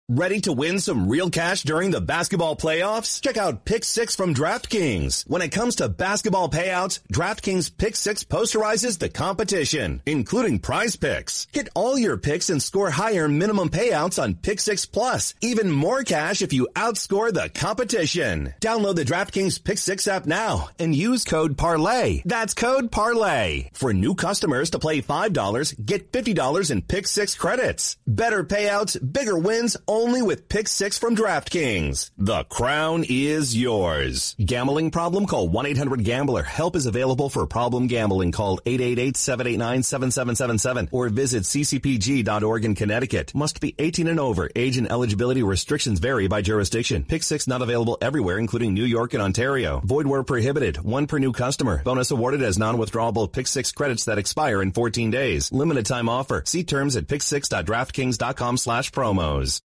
Ready to win some real cash during the basketball playoffs? Check out Pick 6 from DraftKings. When it comes to basketball payouts, DraftKings Pick 6 posterizes the competition, including Prize Picks. Hit all your picks and score higher minimum payouts on Pick 6 Plus. Even more cash if you outscore the competition. Download the DraftKings Pick 6 app now and use code PARLAY. That's code PARLAY. For new customers to play $5, get $50 in Pick 6 credits. Better payouts, bigger wins, only with Pick 6 from DraftKings. The crown is yours. Gambling problem? Call 1-800-GAMBLER. Help is available for problem gambling. Call 888-789-7777 or visit ccpg.org in Connecticut. Must be 18 and over. Age and eligibility restrictions vary by jurisdiction. Pick 6 not available everywhere, including New York and Ontario. Void where prohibited. One per new customer. Bonus awarded as non-withdrawable Pick 6 credits that expire in 14 days. Limited time offer. See terms at pick6.draftkings.com/promos.